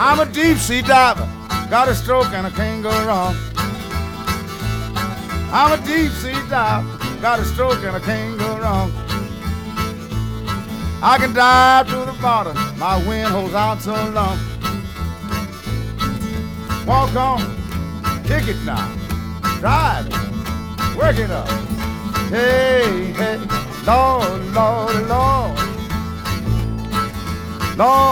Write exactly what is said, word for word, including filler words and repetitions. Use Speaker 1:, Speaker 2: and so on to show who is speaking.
Speaker 1: I'm a deep sea diver, got a stroke and I can't go wrong. I'm a deep sea diver, got a stroke and I can't go wrong. I can dive to the bottom, my wind holds out so long. Walk on, kick it now, drive it, work it up. Hey, hey, Lord, Lord, Lord, Lord.